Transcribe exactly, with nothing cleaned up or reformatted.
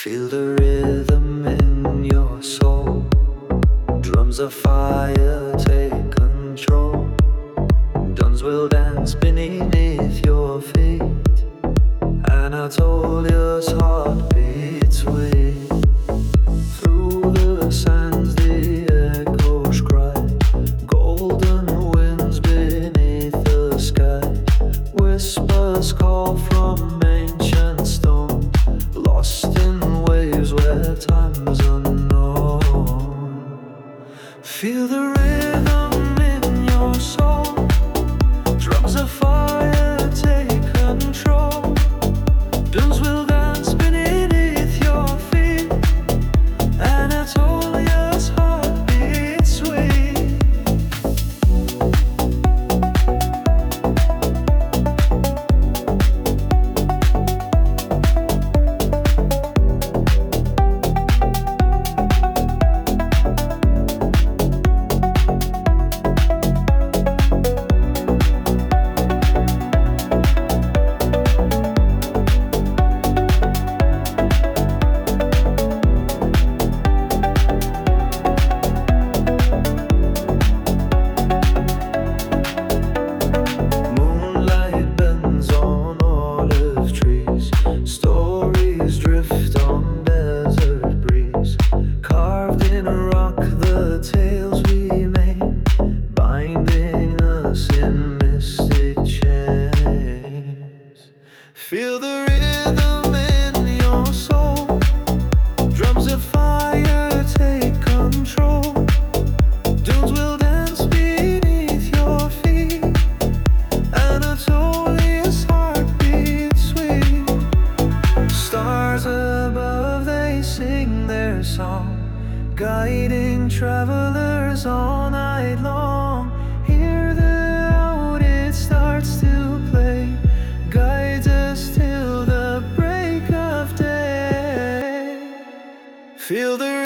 Feel the rhythm in your soul. Drums of fire take control. Duns will dance beneath your feet. Anatolia's heart beats with. Through the sands the echoes cry. Golden winds beneath the sky. Whispers call from ancient stone. Lost in waves where time's unknown. Feel the rhythm in your soul. Drums of fire take control. Dunes will dance beneath your feet. Anatolia's heart beats sweet. Stories drift on desert breeze. Carved in rock the tales we made, binding us in mystic chains. Feel the rhythm in your soul. Drums of fire take control. Dunes will dance beneath your feet. Anatolia's heart beats sweet. Stars above, they sing their song, guiding travelers all night long. Hear the oud, it starts to play, guides us till the break of day. Feel the